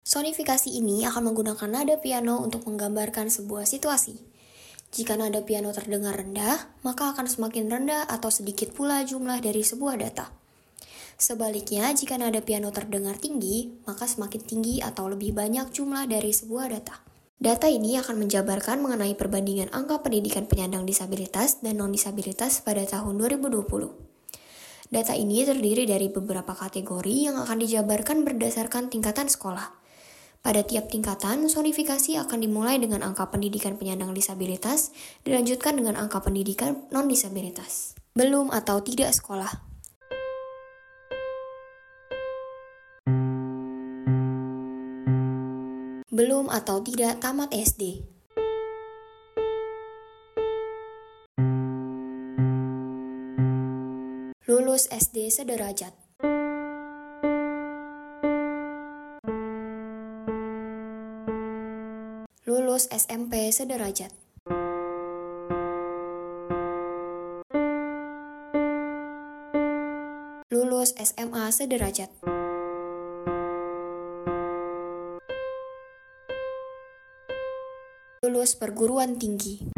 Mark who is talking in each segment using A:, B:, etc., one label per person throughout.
A: Sonifikasi ini akan menggunakan nada piano untuk menggambarkan sebuah situasi. Jika nada piano terdengar rendah, maka akan semakin rendah atau sedikit pula jumlah dari sebuah data. Sebaliknya, jika nada piano terdengar tinggi, maka semakin tinggi atau lebih banyak jumlah dari sebuah data. Data ini akan menjabarkan mengenai perbandingan angka pendidikan penyandang disabilitas dan non-disabilitas pada tahun 2020. Data ini terdiri dari beberapa kategori yang akan dijabarkan berdasarkan tingkatan sekolah. Pada tiap tingkatan, sonifikasi akan dimulai dengan angka pendidikan penyandang disabilitas, dilanjutkan dengan angka pendidikan non-disabilitas. Belum atau tidak sekolah. Belum atau tidak tamat SD. Lulus SD sederajat. Lulus SMP sederajat. Lulus SMA sederajat. Lulus perguruan tinggi.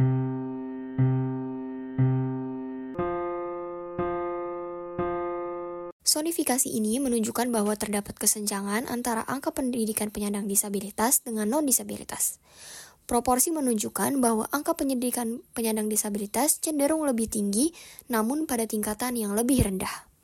A: Sonifikasi ini menunjukkan bahwa terdapat kesenjangan antara angka pendidikan penyandang disabilitas dengan non-disabilitas. Proporsi menunjukkan bahwa angka pendidikan penyandang disabilitas cenderung lebih tinggi, namun pada tingkatan yang lebih rendah.